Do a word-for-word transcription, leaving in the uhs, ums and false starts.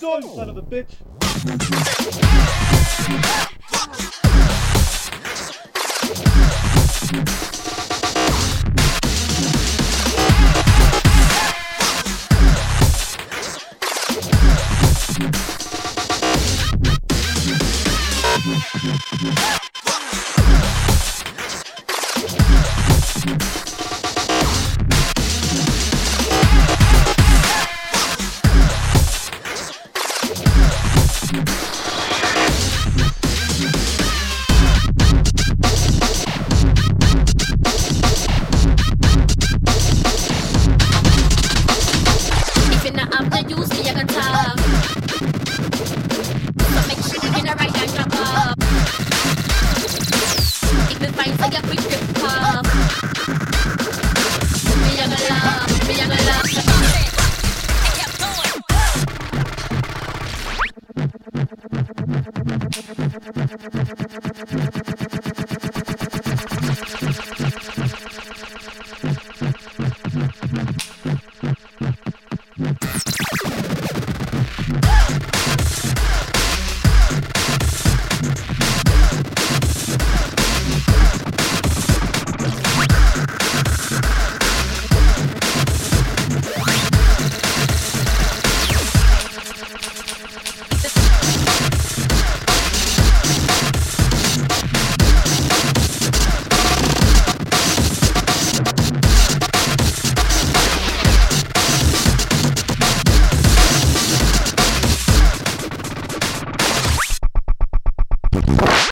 door, you son of a bitch. If you're not up, then use me, you can talk. So make sure you get a right hand drop up. If you find so you quick to pop. Me, you gonna love, me, you gonna love.